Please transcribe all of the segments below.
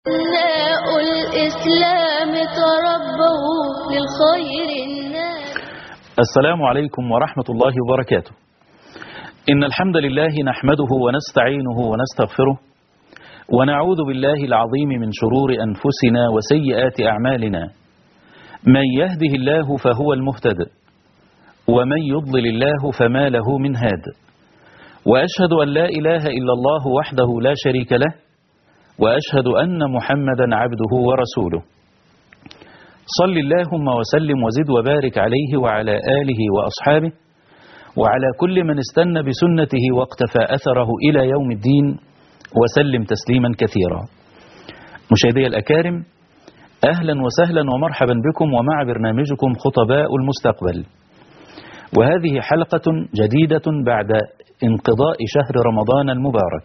أبناء الإسلام تربوا للخير الناس. السلام عليكم ورحمة الله وبركاته. إن الحمد لله نحمده ونستعينه ونستغفره ونعوذ بالله العظيم من شرور أنفسنا وسيئات أعمالنا. من يهده الله فهو المهتد ومن يضلل الله فما له من هاد. وأشهد أن لا إله إلا الله وحده لا شريك له وأشهد أن محمدا عبده ورسوله. صل اللهم وسلم وزد وبارك عليه وعلى آله وأصحابه وعلى كل من استنى بسنته واقتفى أثره إلى يوم الدين وسلم تسليما كثيرا. مشاهدي الأكارم، أهلا وسهلا ومرحبا بكم ومع برنامجكم خطباء المستقبل، وهذه حلقة جديدة بعد انقضاء شهر رمضان المبارك.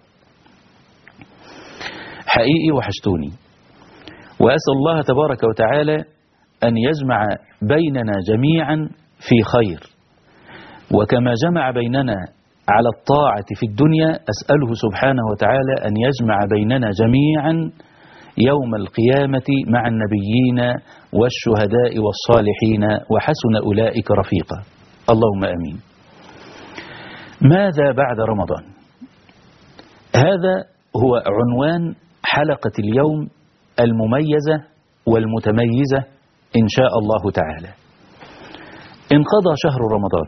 حقيقي وحشتوني، وأسأل الله تبارك وتعالى أن يجمع بيننا جميعا في خير، وكما جمع بيننا على الطاعة في الدنيا أسأله سبحانه وتعالى أن يجمع بيننا جميعا يوم القيامة مع النبيين والشهداء والصالحين وحسن أولئك رفيقا، اللهم آمين. ماذا بعد رمضان؟ هذا هو عنوان حلقة اليوم المميزة والمتميزة إن شاء الله تعالى. انقضى شهر رمضان،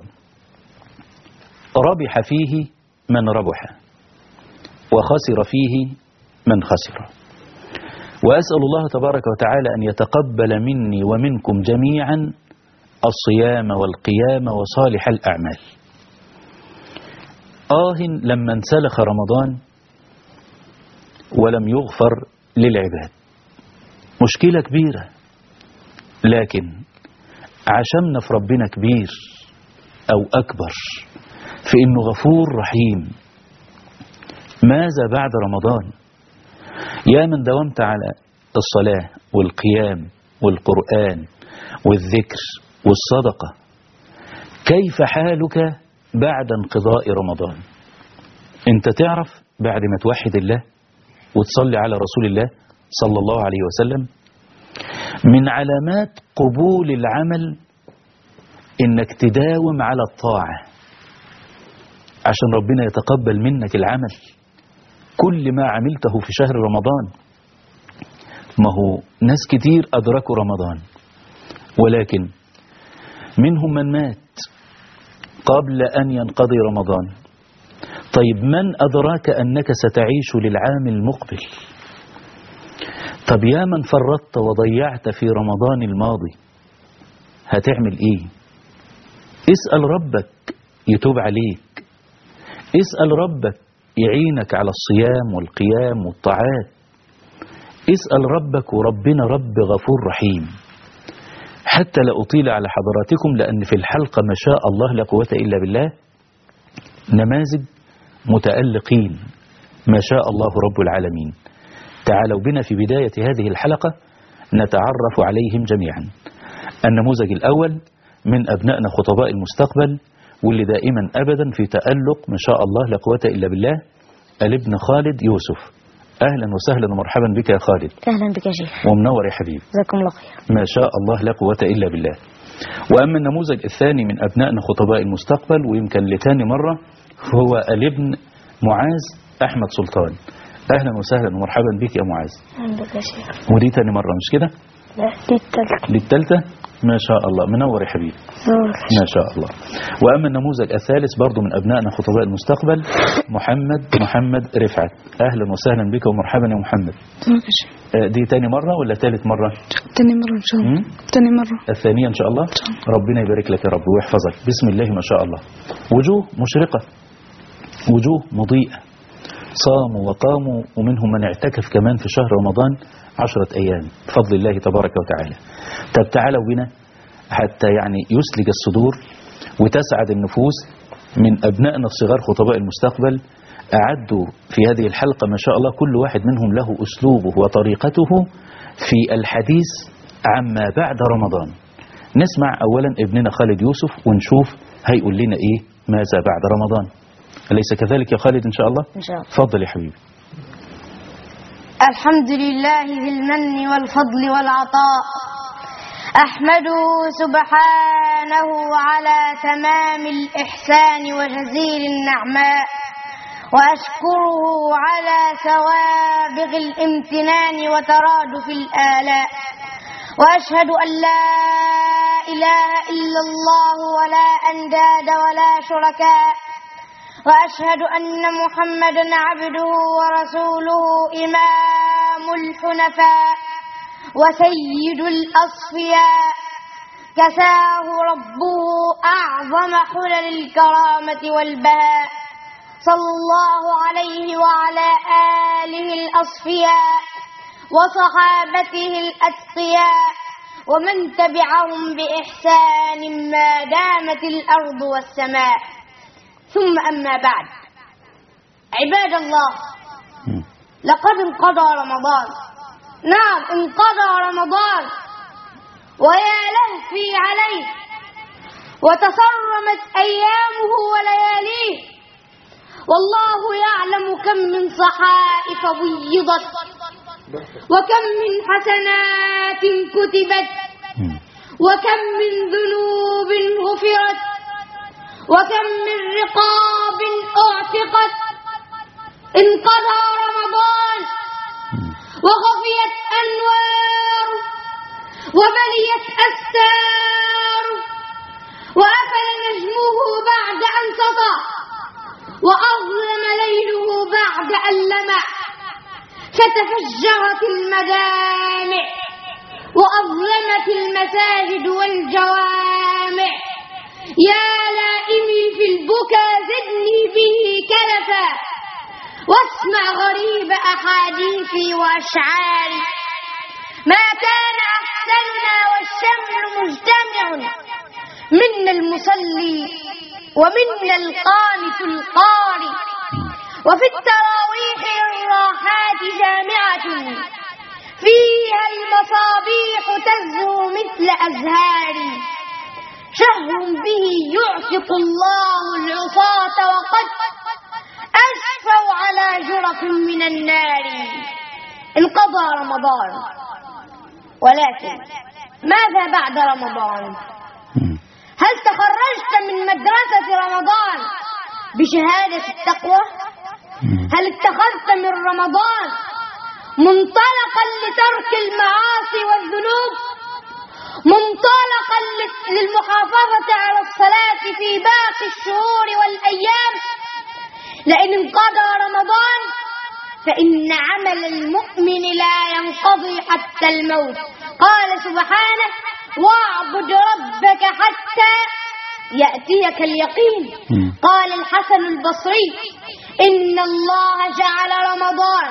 ربح فيه من ربح وخسر فيه من خسر، وأسأل الله تبارك وتعالى أن يتقبل مني ومنكم جميعا الصيام والقيام وصالح الأعمال. لما انسلخ رمضان ولم يغفر للعباد، مشكلة كبيرة، لكن عشمنا في ربنا كبير أو أكبر في إنه غفور رحيم. ماذا بعد رمضان؟ يا من داومت على الصلاة والقيام والقرآن والذكر والصدقة، كيف حالك بعد انقضاء رمضان؟ انت تعرف بعد ما توحد الله وتصلي على رسول الله صلى الله عليه وسلم من علامات قبول العمل انك تداوم على الطاعة عشان ربنا يتقبل منك العمل. كل ما عملته في شهر رمضان، ما هو ناس كتير أدركوا رمضان ولكن منهم من مات قبل أن ينقضي رمضان. طيب من أدراك أنك ستعيش للعام المقبل؟ طب يا من فرطت وضيعت في رمضان الماضي، هتعمل إيه؟ اسأل ربك يتوب عليك، اسأل ربك يعينك على الصيام والقيام والطاعات، اسأل ربك، وربنا رب غفور رحيم. حتى لا أطيل على حضراتكم، لأن في الحلقة ما شاء الله لا قوة إلا بالله نماذج متألقين ما شاء الله رب العالمين. تعالوا بنا في بداية هذه الحلقة نتعرف عليهم جميعا. النموذج الأول من أبنائنا خطباء المستقبل، واللي دائما أبدا في تألق ما شاء الله لا قوة إلا بالله، الابن خالد يوسف. أهلا وسهلا ومرحبا بك يا خالد. أهلا بك يا شيخ. ومنور يا حبيبي. جزاكم الله خير. ما شاء الله لا قوة إلا بالله. وأما النموذج الثاني من أبنائنا خطباء المستقبل، ويمكن لتاني مرة، هو الابن معاذ أحمد سلطان. أهلا وسهلا ومرحبا بك يا معاذ. أهلا بك يا شيخ. ودي تاني مرة مش كده؟ لا، دي التالتة. دي التالتة؟ ما شاء الله، منور يا حبيبي. ما شاء الله. وأما النموذج الثالث برضو من أبنائنا خطباء المستقبل، محمد رفعت. أهلا وسهلا بك ومرحبا يا محمد. دي تاني مرة ولا ثالث مرة؟ تاني مرة إن شاء الله. تاني مرة. الثانية إن شاء الله. ربنا يبارك لك يا رب ويحفظك. بسم الله ما شاء الله. وجوه مشرقة، وجوه مضيئة، صاموا وقاموا، ومنهم من اعتكف كمان في شهر رمضان 10 أيام بفضل الله تبارك وتعالى. طب تعالوا بنا حتى يعني يسلج الصدور وتسعد النفوس من أبنائنا الصغار خطباء المستقبل. أعدوا في هذه الحلقة ما شاء الله كل واحد منهم له أسلوبه وطريقته في الحديث عما بعد رمضان. نسمع أولا ابننا خالد يوسف ونشوف هيقول لنا إيه ماذا بعد رمضان. أليس كذلك يا خالد إن شاء الله؟ إن شاء الله. تفضل يا حبيبي. الحمد لله ذي المن والفضل والعطاء، أحمده سبحانه على تمام الإحسان وجزيل النعماء، وأشكره على سوابغ الامتنان وترادف الآلاء، وأشهد أن لا إله إلا الله ولا أنداد ولا شركاء، وأشهد أن محمدا عبده ورسوله إمام الحنفاء وسيد الأصفياء، كساه ربه أعظم حلل الكرامة والبهاء، صلى الله عليه وعلى آله الأصفياء وصحابته الأتقياء ومن تبعهم بإحسان ما دامت الأرض والسماء، ثم أما بعد. عباد الله، لقد انقضى رمضان. نعم، انقضى رمضان، ويا لهفي عليه، وتصرمت أيامه ولياليه، والله يعلم كم من صحائف بيضت، وكم من حسنات كتبت، وكم من ذنوب غفرت، وكم من رقاب أعتقت. انقضى رمضان وخفيت أنوار وبليت أستار، وأفل نجمه بعد أن سطع، وأظلم ليله بعد أن لمع، فتفجرت المدامع وأظلمت المساجد والجوامع. يا لائمي في البكا زدني به كلفا، واسمع غريب أحاديثي وأشعاري. ما كان أحسننا والشمل مجتمع، منا المصلي ومنا القانت القاري، وفي التراويح الراحات جامعة، فيها المصابيح تزهو مثل أزهاري. شهر به يعتق الله العصاة، وقد أشفوا على جرف من النار. انقضى رمضان، ولكن ماذا بعد رمضان؟ هل تخرجت من مدرسة رمضان بشهادة التقوى؟ هل اتخذت من رمضان منطلقا لترك المعاصي والذنوب، منطلقا للمحافظة على الصلاة في باقي الشهور والأيام؟ لئن انقضى رمضان فإن عمل المؤمن لا ينقضي حتى الموت. قال سبحانه: واعبد ربك حتى يأتيك اليقين. قال الحسن البصري: إن الله جعل رمضان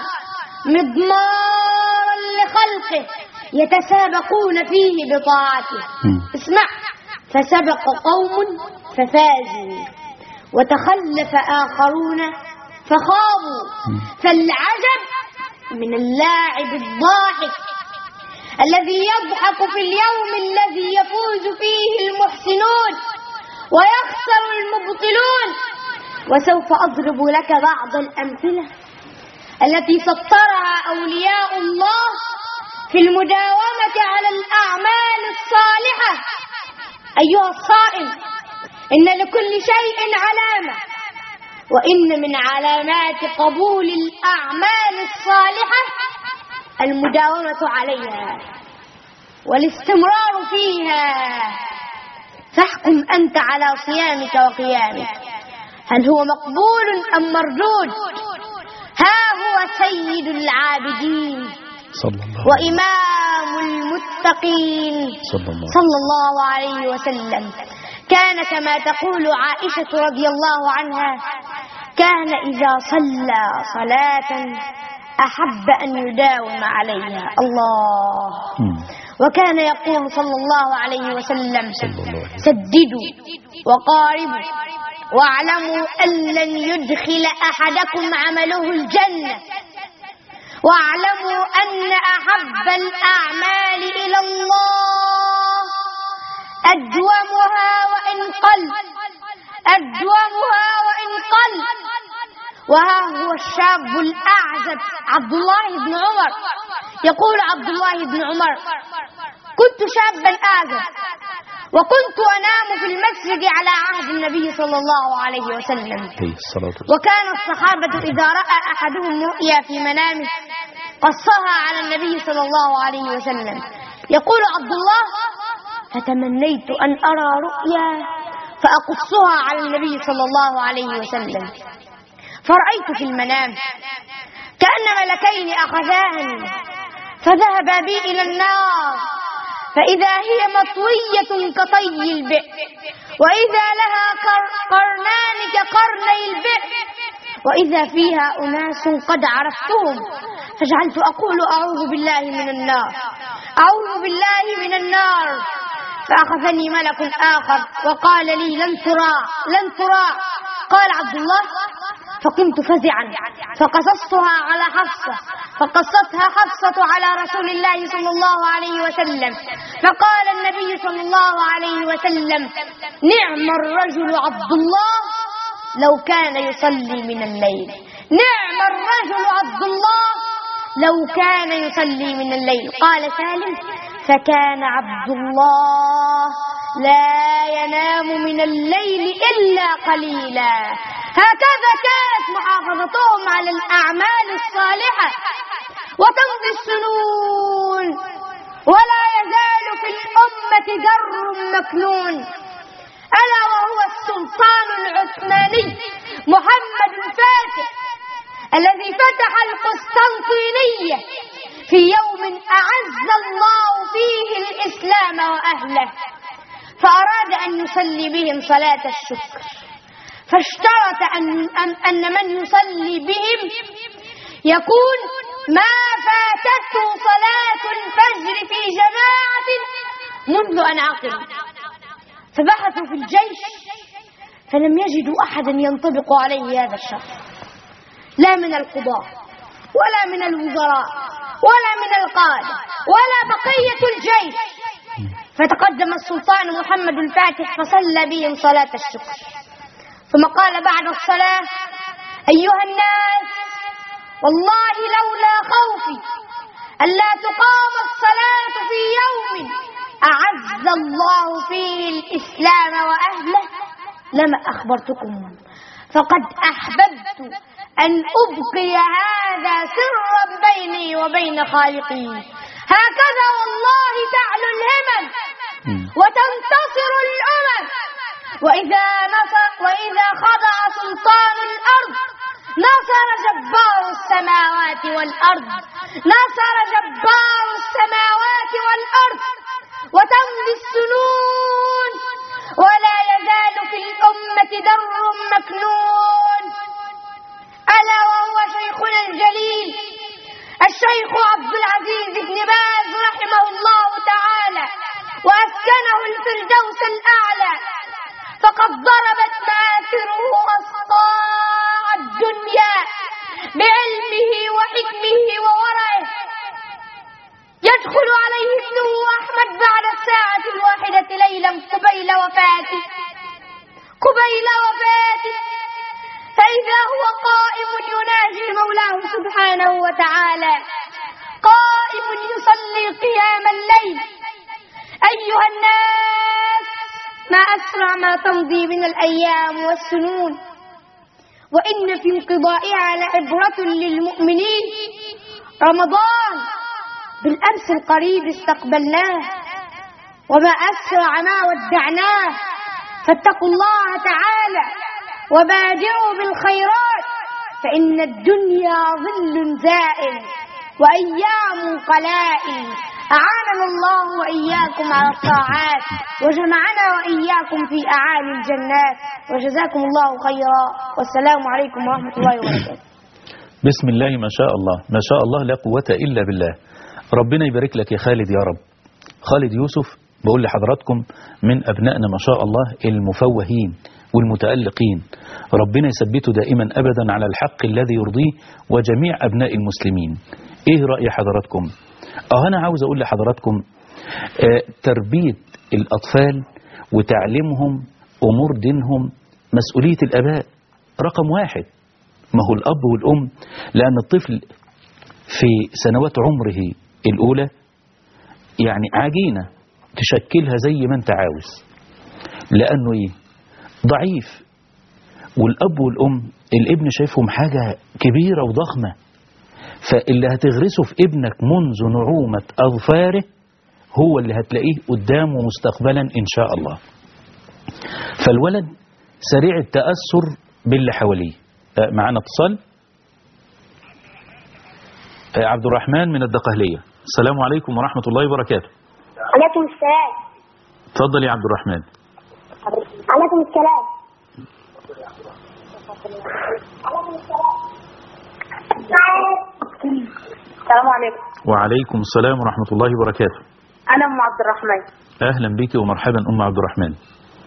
مضمارا لخلقه يتسابقون فيه بطاعته. اسمع: فسبق قوم ففازوا، وتخلف آخرون فخابوا. فالعجب من اللاعب الضاحك الذي يضحك في اليوم الذي يفوز فيه المحسنون ويخسر المبطلون. وسوف أضرب لك بعض الأمثلة التي سطرها أولياء الله في المداومة على الأعمال الصالحة. أيها الصائم، إن لكل شيء علامة، وإن من علامات قبول الأعمال الصالحة المداومة عليها والاستمرار فيها. فاحكم أنت على صيامك وقيامك، هل هو مقبول أم مردود؟ ها هو سيد العابدين وإمام المتقين صلى الله عليه وسلم. كان كما تقول عائشة رضي الله عنها: كان إذا صلى صلاة أحب أن يداوم عليها. الله. وكان يقول صلى الله عليه وسلم: سددوا وقاربوا، واعلموا أن لن يدخل أحدكم عمله الجنة، واعلموا أن أحب الأعمال إلى الله أدومها وإن قل، أدومها وإن قل. وها هو الشاب الأعزب عبد الله بن عمر. يقول عبد الله بن عمر: كنت شابا أعزب وكنت أنام في المسجد على عهد النبي صلى الله عليه وسلم. وكان الصحابة إذا رأى أحدهم رؤيا في منامه قصها على النبي صلى الله عليه وسلم. يقول عبد الله: فتمنيت أن أرى رؤيا فأقصها على النبي صلى الله عليه وسلم، فرأيت في المنام كأن ملكين أخذاني فذهبا بي إلى النار، فإذا هي مطوية كطي البئر، وإذا لها قرنان كقرني البئر، وإذا فيها أناس قد عرفتهم، فجعلت أقول: أعوذ بالله من النار، أعوذ بالله من النار. فأخذني ملك آخر وقال لي: لن ترى لن ترى. قال عبد الله: فقمت فزعا فقصصتها على حفصة، فقصتها حفصة على رسول الله صلى الله عليه وسلم، فقال النبي صلى الله عليه وسلم: نعم الرجل عبد الله لو كان يصلي من الليل، نعم الرجل عبد الله لو كان يصلي من الليل. قال سالم: فكان عبد الله لا ينام من الليل إلا قليلا. هكذا كانت محافظتهم على الأعمال الصالحة. وتمضي السنون ولا يزال في الأمة در مكنون، ألا وهو السلطان العثماني محمد الفاتح الذي فتح القسطنطينية في يوم أعز الله فيه الإسلام وأهله، فأراد أن يصلي بهم صلاة الشكر، فاشترط أن من يصلي بهم يكون ما فاتته صلاة الفجر في جماعة منذ أن عقل. فبحثوا في الجيش فلم يجدوا أحدا ينطبق عليه هذا الشرط، لا من القضاة ولا من الوزراء ولا من القادة ولا بقية الجيش. فتقدم السلطان محمد الفاتح فصلى بهم صلاة الشكر، ثم قال بعد الصلاة: أيها الناس، والله لولا خوفي ألا تقام الصلاة في يوم أعز الله فيه الإسلام وأهله لما أخبرتكم، فقد أحببت أن أبقي هذا سرا بيني وبين خالقي. هكذا والله تعلو الهمم وتنتصر الأمم. وإذا خضع سلطان الأرض نصر جبار السماوات والأرض، نصر جبار السماوات والأرض. وتمضي السنون ولا يزال في الأمة در مكنون، ألا وهو شيخنا الجليل الشيخ عبد العزيز بن باز رحمه الله تعالى وأسكنه الفردوس الأعلى. فقد ضربت مآثره أصقاع الدنيا بعلمه وحكمه وورعه. يدخل عليه ابنه أحمد بعد الساعة الواحدة ليلا قبيل وفاته، فإذا هو قائم يناجي مولاه سبحانه وتعالى، قائم يصلي قيام الليل. أيها الناس، ما أسرع ما تمضي من الأيام والسنون، وإن في انقضائها لعبرة للمؤمنين. رمضان بالأمس القريب استقبلناه، وما أسرع ما ودعناه. فاتقوا الله تعالى وبادروا بالخيرات، فإن الدنيا ظل زائل وأيام قلائل. أعاننا الله وإياكم على الطاعات، وجمعنا وإياكم في أعالي الجنات، وجزاكم الله خيرا، والسلام عليكم ورحمة الله وبركاته. بسم الله ما شاء الله، ما شاء الله، لا قوة إلا بالله. ربنا يبارك لك يا خالد يا رب. خالد يوسف بقول لحضراتكم من أبنائنا ما شاء الله المفوهين والمتألقين، ربنا يثبته دائما أبدا على الحق الذي يرضيه وجميع أبناء المسلمين. إيه رأي حضراتكم؟ أنا عاوز أقول لحضراتكم تربية الأطفال وتعليمهم أمور دينهم مسؤولية الآباء رقم واحد، ما هو الأب والأم، لأن الطفل في سنوات عمره الأولى يعني عجينة تشكلها زي ما أنت عاوز، لأنه إيه؟ ضعيف. والأب والأم الابن شايفهم حاجة كبيرة وضخمة، فاللي هتغرسه في ابنك منذ نعومة أظفاره هو اللي هتلاقيه قدامه مستقبلا إن شاء الله. فالولد سريع التأثر باللي حواليه. معنا اتصال. عبد الرحمن من الدقهلية. السلام عليكم ورحمة الله وبركاته. عليكم السلام. تفضل يا عبد الرحمن. عليكم السلام. السلام عليكم. وعليكم السلام ورحمة الله وبركاته. أنا أم عبد الرحمن. أهلا بك ومرحبا أم عبد الرحمن.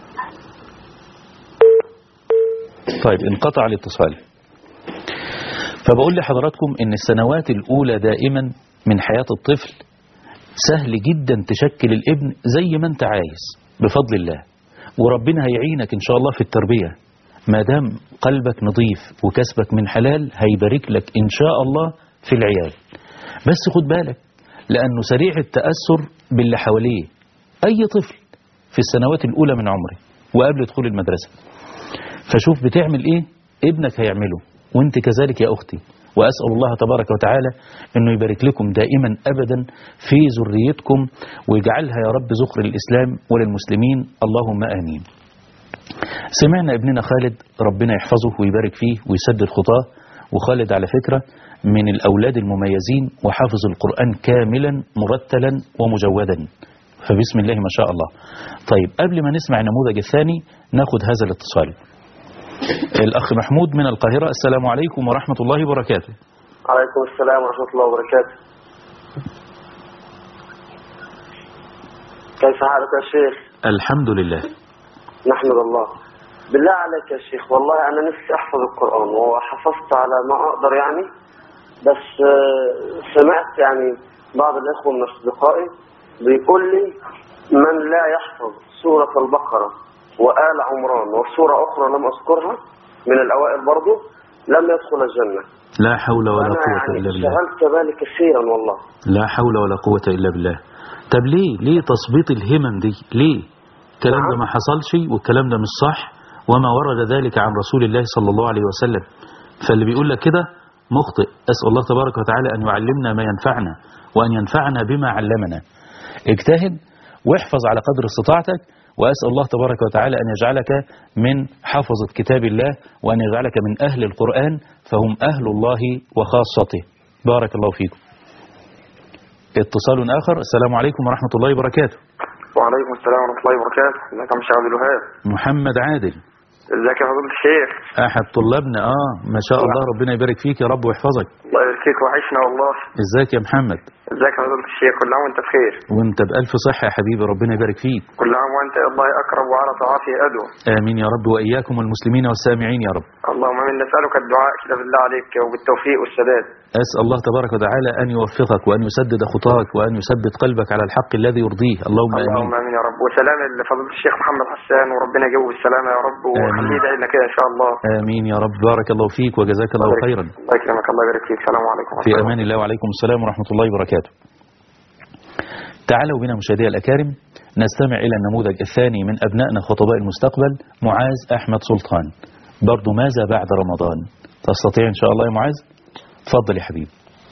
طيب انقطع الاتصال. فبقول لحضراتكم إن السنوات الأولى دائما من حياة الطفل سهل جدا تشكل الابن زي ما أنت عايز بفضل الله، وربنا هيعينك إن شاء الله في التربية ما دام قلبك نظيف وكسبك من حلال، هيبارك لك إن شاء الله في العيال. بس خد بالك لأنه سريع التأثر باللي حواليه. أي طفل في السنوات الأولى من عمره وقبل دخول المدرسة، فشوف بتعمل إيه ابنك هيعمله، وانت كذلك يا أختي. وأسأل الله تبارك وتعالى أنه يبارك لكم دائما أبدا في ذريتكم ويجعلها يا رب ذخر الإسلام وللمسلمين، اللهم آمين. سمعنا ابننا خالد ربنا يحفظه ويبارك فيه ويسدد خطاه، وخالد على فكرة من الأولاد المميزين وحافظ القرآن كاملا مرتلا ومجودا، فبسم الله ما شاء الله. طيب قبل ما نسمع النموذج الثاني ناخد هذا الاتصال. الأخ محمود من القاهرة. السلام عليكم ورحمة الله وبركاته. عليكم السلام ورحمة الله وبركاته. كيف حالك يا شيخ؟ الحمد لله. نحمد الله. بالله عليك يا شيخ، والله أنا نفسي أحفظ القرآن وحفظت على ما أقدر يعني، بس سمعت يعني بعض الإخوة من أصدقائي بيقول لي من لا يحفظ سورة البقرة وآل عمران وسورة أخرى لم أذكرها من الأوائل برضو لم يدخل الجنة. لا حول ولا قوة يعني إلا بالله. شغلت بالي كثيرا والله. لا حول ولا قوة إلا بالله. طب ليه تثبيط الهمم دي؟ ليه؟ الكلام ده ما حصلش والكلام ده مش صح، وما ورد ذلك عن رسول الله صلى الله عليه وسلم. فاللي بيقول لك كده مخطئ. أسأل الله تبارك وتعالى أن يعلمنا ما ينفعنا وأن ينفعنا بما علمنا. اجتهد واحفظ على قدر استطاعتك، وأسأل الله تبارك وتعالى أن يجعلك من حفظة كتاب الله وأن يجعلك من أهل القرآن، فهم أهل الله وخاصته. بارك الله فيكم. اتصال آخر. السلام عليكم ورحمة الله وبركاته. وعليكم السلام ورحمة الله وبركاته. ازيك يا عبد الوهاب؟ محمد عادل. ازيك يا فضيلة الشيخ؟ أحد طلابنا. ما شاء الله، ربنا يبارك فيك يا رب ويحفظك. الله يبارك فيك، وحشنا والله. ازيك يا محمد؟ ازيك يا فضيلة الشيخ؟ كل عام وانت بخير. وانت بألف صحة يا حبيبي، ربنا يبارك فيك. كل عام وانت الله أقرب وعلى طاعته أدعو. آمين يا رب، وإياكم والمسلمين والسامعين يا رب. اللهم آمين. نسألك الدعاء كده بالله عليك وبالتوفيق والسداد. أسأل الله تبارك وتعالى أن يوفقك وأن يسدد خطاك وأن يثبت قلبك على الحق الذي يرضيه، اللهم آمين. اللهم آمين يا رب. وسلام لفضيلة الشيخ محمد حسان، وربنا يجيبه بالسلامة يا رب، وخليه يدعي لنا كده إن شاء الله. آمين يا رب. بارك الله فيك وجزاك الله خيرا. الله يكرمك، الله يبارك فيك. السلام عليكم. في أمان الله وعليكم السلام ورحمة الله وبركاته. تعالوا بنا مشاهدي الأكارم نستمع إلى النموذج الثاني من أبنائنا خطباء المستقبل، معاذ أحمد سلطان. برضو ماذا بعد رمضان؟ تستطيع إن شاء الله يا معاذ؟ تفضل يا حبيبي.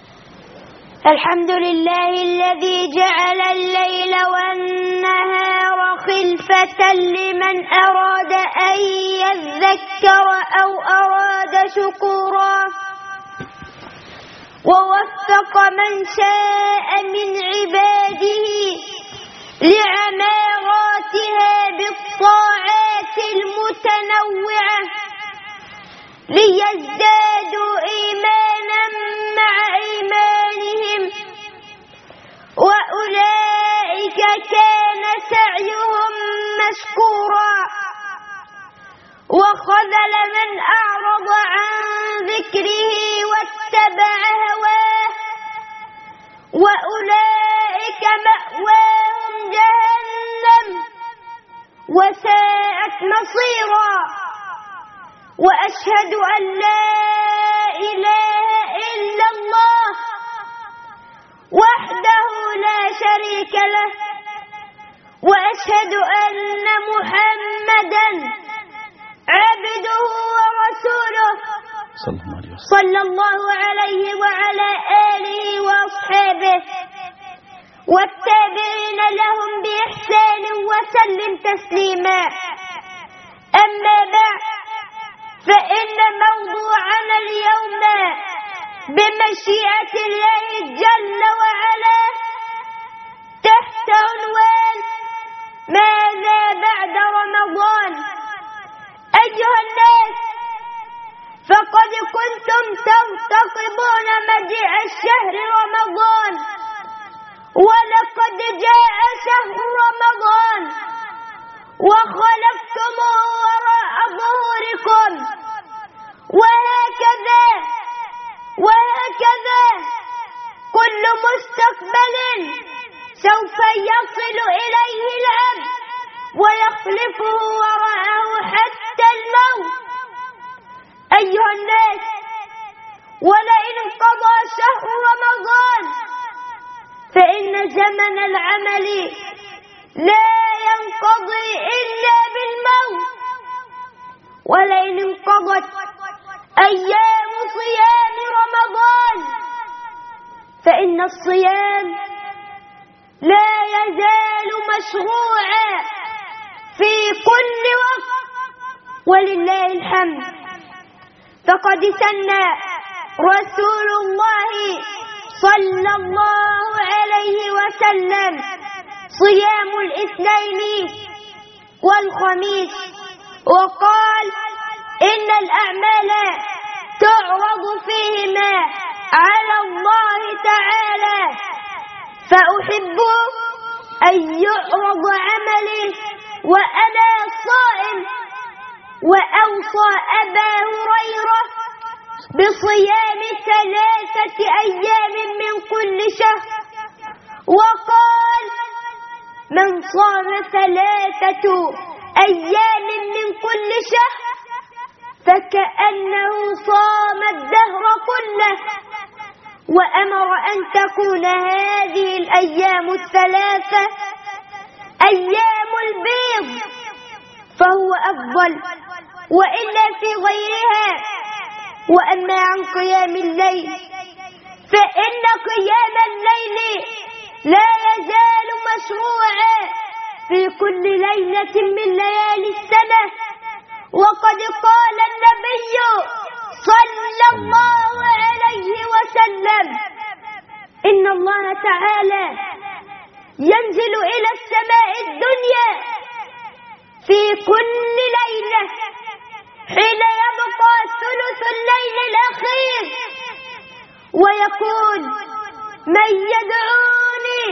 الحمد لله الذي جعل الليل والنهار خلفة لمن أراد أن يذكر أو أراد شكورا، ووفق من شاء من عباده لعماراتها بالطاعات المتنوعة ليزدادوا إيمانا مع إيمانهم، وأولئك كان سعيهم مشكورا. وخذل من أعرض عن ذكره واتبع هواه، وأولئك مأواهم جهنم وساءت مصيرا. وأشهد أن لا شريك له وأشهد أن محمدا عبده ورسوله صلى الله عليه وعلى آله وأصحابه والتابعين لهم بإحسان وسلم تسليما. أما بعد، فإن موضوعنا اليوم بمشيئة الله جل وعلا تحت عنوان ماذا بعد رمضان. أيها الناس، فقد كنتم ترتقبون مجيء الشهر رمضان، ولقد جاء شهر رمضان وخلفتموه وراء ظهوركم، وهكذا كل مستقبل سوف يصل إليه العبد ويخلفه وراءه حتى الموت. أيها الناس، ولئن انقضى شهر رمضان فإن زمن العمل لا ينقضي إلا بالموت. ولئن انقضت أيام صيام رمضان فإن الصيام لا يزال مشروعا في كل وقت، ولله الحمد. فقد سن رسول الله صلى الله عليه وسلم صيام الاثنين والخميس، وقال إن الأعمال تعرض فيهما على الله تعالى، فأحب أن يعرض عملي وأنا صائم. وأوصى أبا هريرة بصيام 3 أيام من كل شهر، وقال من صام 3 أيام من كل شهر فكأنه صام الدهر كله. وأمر أن تكون هذه الأيام 3 أيام البيض، فهو أفضل وإلا في غيرها. وأما عن قيام الليل فإن قيام الليل لا يزال مشروعا في كل ليلة من ليالي السنة. وقد قال النبي صلى الله عليه وسلم إن الله تعالى ينزل إلى السماء الدنيا في كل ليلة حين يبقى ثلث الليل الأخير ويقول من يدعوني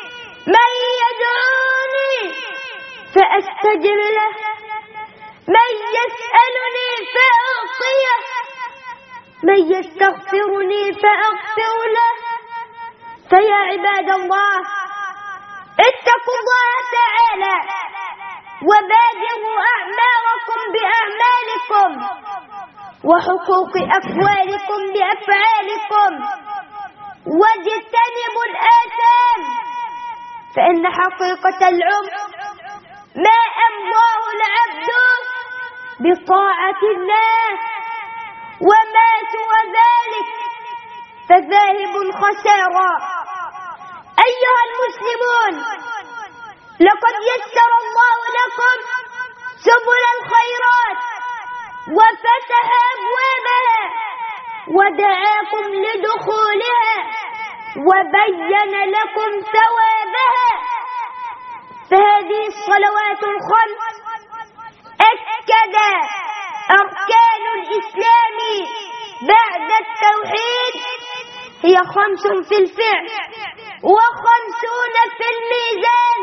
فأستجب له، من يسألني فأعطيه، من يستغفرني فأغفر له. فيا عباد الله، اتقوا الله تعالى وبادروا أعماركم بأعمالكم وحقوق أقوالكم بأفعالكم، واجتنبوا الآثام، فإن حقيقة العمر ما أمضاه العبد بطاعة الله، وما سوى ذلك فذاهب خسارا. أيها المسلمون، لقد يسر الله لكم سبل الخيرات وفتح أبوابها ودعاكم لدخولها وبين لكم ثوابها. فهذه الصلوات الخمس أكد أركان الإسلام بعد التوحيد هي 5 في الفعل و50 في الميزان،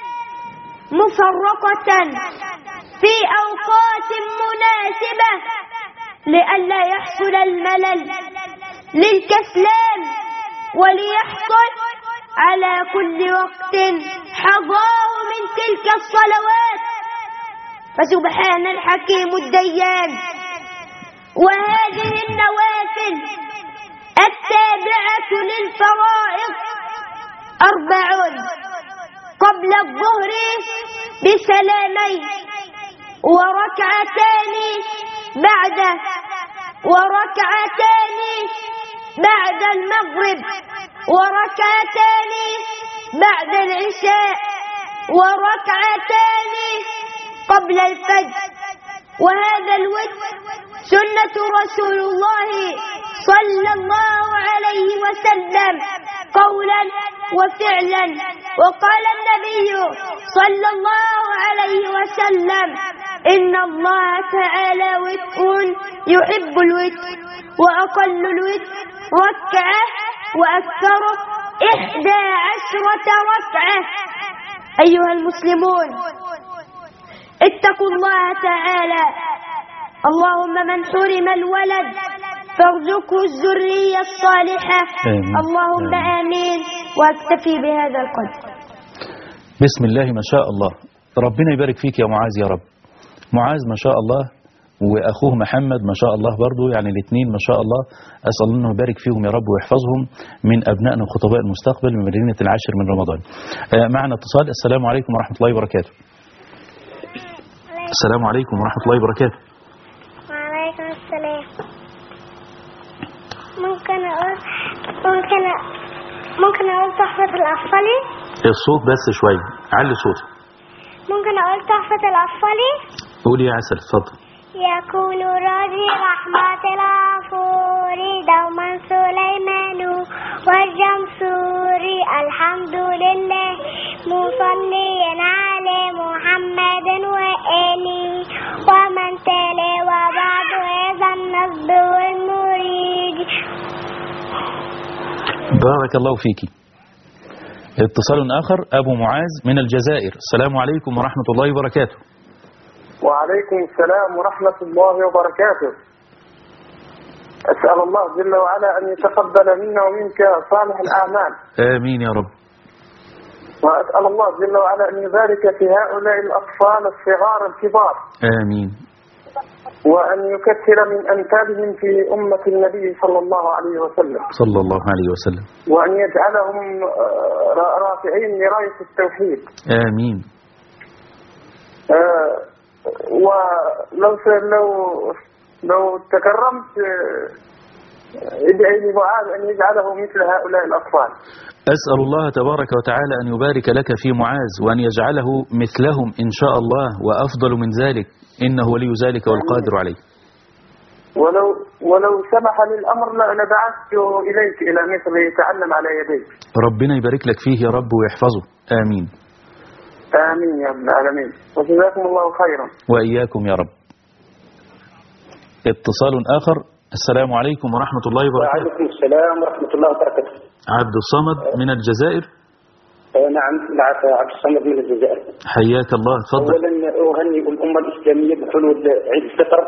مفرقة في أوقات مناسبة لئلا يحصل الملل للكسلان، وليحصل على كل وقت حظاه من تلك الصلوات. فسبحان الحكيم الديان. وهذه النوافل التابعة للفرائض 4 قبل الظهر بسلامين وركعتان بعد المغرب وركعتان بعد العشاء وركعتان قبل الفجر. وهذا الوتر سنة رسول الله صلى الله عليه وسلم قولا وفعلا. وقال النبي صلى الله عليه وسلم إن الله تعالى وتر يحب الوتر، وأقل الوتر ركعة وأكثره 11 ركعة. أيها المسلمون اتقوا الله تعالى. اللهم من حرم الولد فارزقه الذرية الصالحة. اللهم آمين. واكتفي بهذا القدر. بسم الله ما شاء الله. ربنا يبارك فيك يا معاذ يا رب. معاذ ما شاء الله وأخوه محمد ما شاء الله برضو، يعني الاثنين ما شاء الله. أسأل الله أنه يبارك فيهم يا رب ويحفظهم من أبنائنا وخطباء المستقبل من مدينة العاشر من رمضان. معنا اتصال. السلام عليكم ورحمة الله وبركاته. السلام عليكم ورحمة الله وبركاته. وعليكم السلام. ممكن أقول تحفة الأطفال؟ الصوت بس شوية، علي صوتك. ممكن أقول تحفة الأطفال؟ قولي يا عسل، اتفضل. يكون راضي رحمة الغفور دوما سليمان والجمسور. الحمد لله مصليا على محمد وآله ومن تلا وبعد هذا النصب والمريد. بارك الله فيك. اتصال آخر. أبو معاذ من الجزائر. السلام عليكم ورحمة الله وبركاته. وعليكم السلام ورحمة الله وبركاته. أسأل الله جل وعلا أن يتقبل منا ومنك صالح الأعمال. آمين يا رب. وأسأل الله جل وعلا أن يبارك في هؤلاء الأطفال الصغار الكبار. آمين. وأن يكثر من أمثالهم في أمة النبي صلى الله عليه وسلم. صلى الله عليه وسلم. وأن يجعلهم رافعين لراية التوحيد. آمين. ولو تكرمت ادعي لمعاذ أن يجعله مثل هؤلاء الأطفال. أسأل الله تبارك وتعالى أن يبارك لك في معاذ وأن يجعله مثلهم إن شاء الله وأفضل من ذلك، إنه ولي ذلك والقادر عليه. ولو سمح لي الأمر لبعثته إليك إلى مصر يتعلم على يديك. ربنا يبارك لك فيه يا رب ويحفظه. آمين. آمين يا ابن العالمين. وجزاكم الله خيرا. وإياكم يا رب. اتصال آخر. السلام عليكم ورحمة الله وبركاته. وعليكم السلام ورحمة الله وبركاته. عبد الصمد من الجزائر. نعم عبد الصمد من الجزائر. حياك الله، تفضل. أولا أهنئ الأمة الإسلامية بحلول عيد الفطر،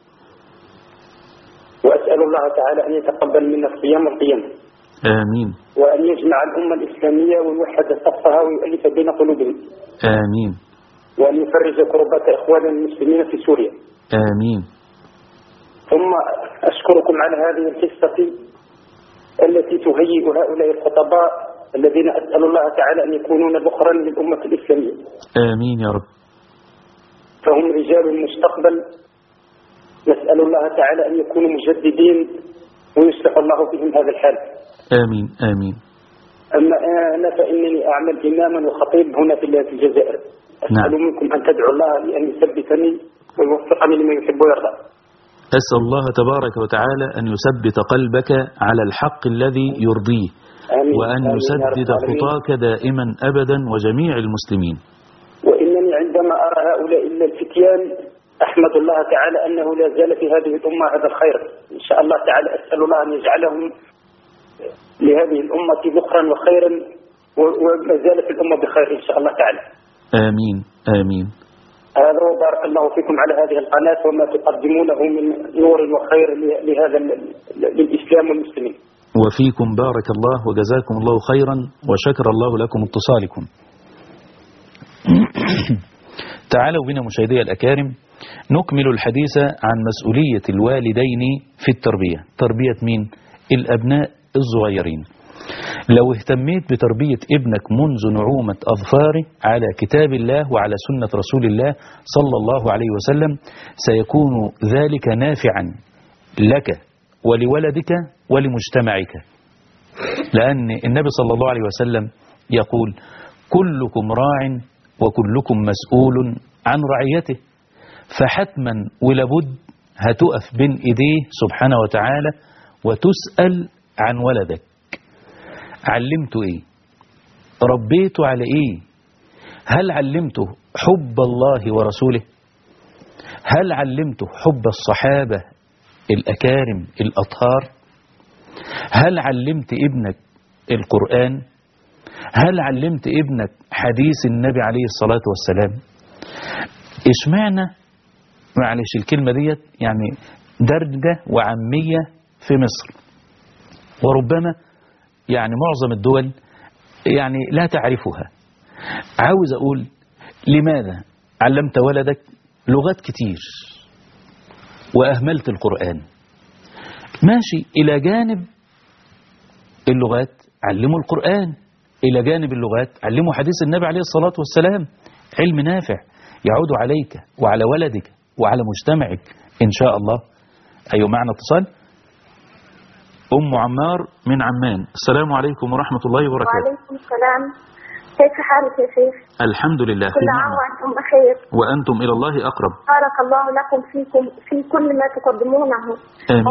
وأسأل الله تعالى أن يتقبل منا الصيام والقيام. آمين. وأن يجمع الأمة الإسلامية ويوحد صفها ويؤلف بين قلوبهم. آمين. وأن يفرج كربات إخواننا المسلمين في سوريا. آمين. ثم أشكركم على هذه القصة التي تهيئ هؤلاء الخطباء الذين أسأل الله تعالى أن يكونون ذخرا للأمة الإسلامية. آمين يا رب. فهم رجال المستقبل، نسأل الله تعالى أن يكونوا مجددين ويصلح الله بهم هذا الحال. آمين. آمين. أما أنا فإنني أعمل إماما وخطيب هنا في الجزائر. أسأل منكم أن تدعوا الله لأن يثبتني ويوفقني لما يحب ويرضى. أسأل الله تبارك وتعالى أن يثبت قلبك على الحق الذي يرضيه. آمين. وأن يسدد خطاك دائما أبدا وجميع المسلمين. وإنني عندما أرى هؤلاء الفتيان أحمد الله تعالى أنه لا زال في هذه الأمة هذا الخير. إن شاء الله تعالى أسأل الله أن يجعلهم لهذه الأمة ذخرا وخيرا وما زالت الأمة بخير إن شاء الله تعالى. آمين. آمين. هذا وبارك الله فيكم على هذه القناة وما تقدمونه من نور وخير لهذا للإسلام والمسلمين. وفيكم بارك الله وجزاكم الله خيرا وشكر الله لكم اتصالكم. تعالوا بنا مشاهدي الأكارم نكمل الحديث عن مسؤولية الوالدين في التربية. تربية مين؟ الأبناء الصغيرين. لو اهتميت بتربية ابنك منذ نعومة أظفاره على كتاب الله وعلى سنة رسول الله صلى الله عليه وسلم سيكون ذلك نافعا لك ولولدك ولمجتمعك، لأن النبي صلى الله عليه وسلم يقول كلكم راع وكلكم مسؤول عن رعيته، فحتما ولابد هتقف بين إيديه سبحانه وتعالى وتسأل عن ولدك. علمته إيه؟ ربيته على إيه؟ هل علمته حب الله ورسوله؟ هل علمته حب الصحابة الأكارم الأطهار؟ هل علمت ابنك القرآن؟ هل علمت ابنك حديث النبي عليه الصلاة والسلام؟ اشمعنى معلش الكلمة ديت يعني دردة وعامية في مصر، وربما يعني معظم الدول يعني لا تعرفها. عاوز أقول لماذا علمت ولدك لغات كتير وأهملت القرآن؟ ماشي، إلى جانب اللغات علموا القرآن، إلى جانب اللغات علموا حديث النبي عليه الصلاة والسلام، علم نافع يعود عليك وعلى ولدك وعلى مجتمعك إن شاء الله. أيوة، معنا اتصال. أم عمار من عمان، السلام عليكم ورحمة الله وبركاته. وعليكم السلام، كيف حالك يا شيخ؟ الحمد لله، كل عام وأنتم بخير. وأنتم إلى الله أقرب. بارك الله لكم في كل ما تقدمونه. آمين.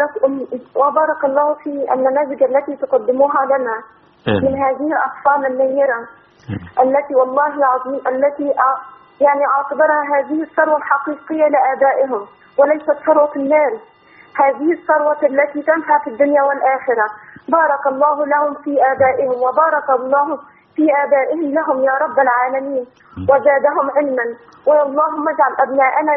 وبارك الله في النماذج التي تقدموها لنا. آمين. من هذه الأطفال النيرة التي والله العظيم التي يعني أعتبرها هذه الثروة الحقيقية لآبائهم وليست ثروة المال، هذه الثروة التي تنفع في الدنيا والآخرة. بارك الله لهم في آبائهم وبارك الله في آبائهم لهم يا رب العالمين وزادهم علما، واللهم اجعل أبناءنا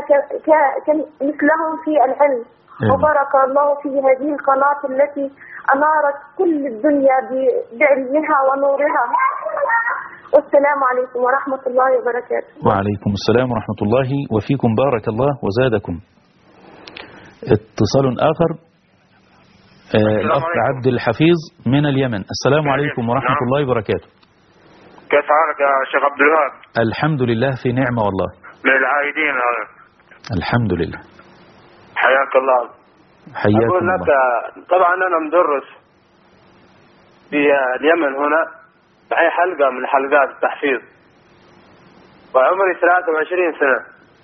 مثلهم في العلم. وبارك الله في هذه القناة التي أنارت كل الدنيا بعلمها ونورها. والسلام عليكم ورحمة الله وبركاته. وعليكم السلام ورحمة الله وفيكم، بارك الله وزادكم. اتصال آخر، الأخ عبد الحفيظ من اليمن، السلام عليكم ورحمة الله وبركاته. كيف حالك يا شيخ عبد الوهاب؟ الحمد لله في نعمة والله. من العائدين هذا. الحمد لله. حياك الله. حياكم أقول لك الله. طبعا أنا مدرس في اليمن هنا، معي حلقة من حلقات التحفيظ، وعمري 23 سنة،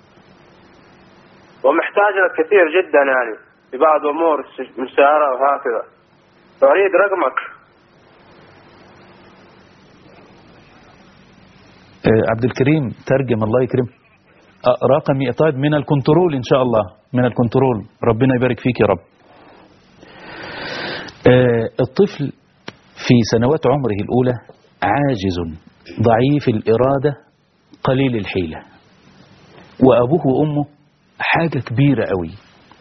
ومحتاج لك كثير جدا يعني في بعض أمور مستعارة وهكذا، فأريد رقمك. عبد الكريم ترجم، الله يكرم. رقمي طيب من الكنترول إن شاء الله، من الكنترول، ربنا يبارك فيك يا رب. الطفل في سنوات عمره الأولى عاجز ضعيف الإرادة قليل الحيلة، وأبوه وأمه حاجة كبيرة قوي.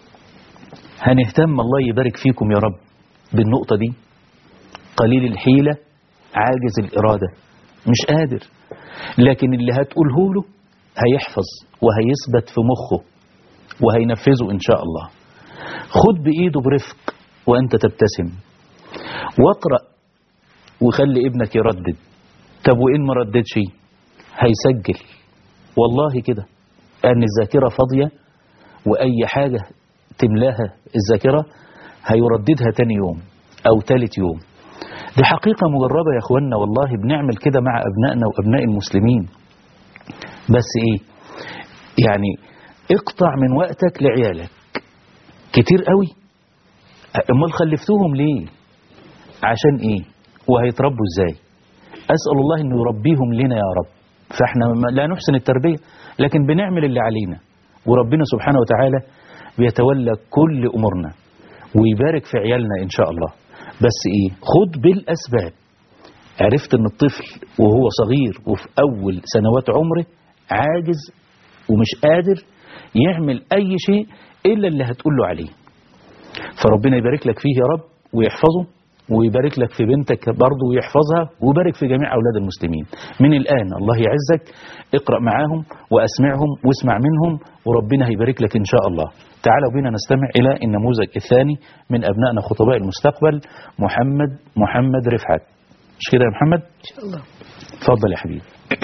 هنهتم الله يبارك فيكم يا رب بالنقطة دي. قليل الحيلة، عاجز الإرادة، مش قادر، لكن اللي هتقوله له هيحفظ وهيثبت في مخه وهينفذه إن شاء الله. خد بإيده برفق وأنت تبتسم، واقرأ وخلي ابنك يردد. طب وإن ما رددش هيسجل، والله كده أن الذاكرة فاضية، وأي حاجة تملاها الذاكرة هيرددها تاني يوم أو تالت يوم. دي حقيقة مجربة يا أخوانا، والله بنعمل كده مع أبنائنا وأبناء المسلمين. بس إيه يعني، اقطع من وقتك لعيالك كتير قوي. امال خلفتوهم ليه؟ عشان ايه؟ وهيتربوا ازاي؟ اسأل الله انه يربيهم لنا يا رب. فاحنا لا نحسن التربية، لكن بنعمل اللي علينا، وربنا سبحانه وتعالى بيتولى كل امورنا ويبارك في عيالنا ان شاء الله. بس ايه، خد بالاسباب. عرفت ان الطفل وهو صغير وفي اول سنوات عمره عاجز ومش قادر يعمل اي شيء الا اللي هتقول له عليه، فربنا يبارك لك فيه يا رب ويحفظه، ويبارك لك في بنتك برضه ويحفظها، ويبارك في جميع أولاد المسلمين. من الآن الله يعزك، اقرأ معاهم وأسمعهم واسمع منهم، وربنا هيبارك لك إن شاء الله. تعالوا بنا نستمع إلى النموذج الثاني من أبنائنا خطباء المستقبل، محمد رفعت. مش كده يا محمد؟ إن شاء الله. تفضل يا حبيبي.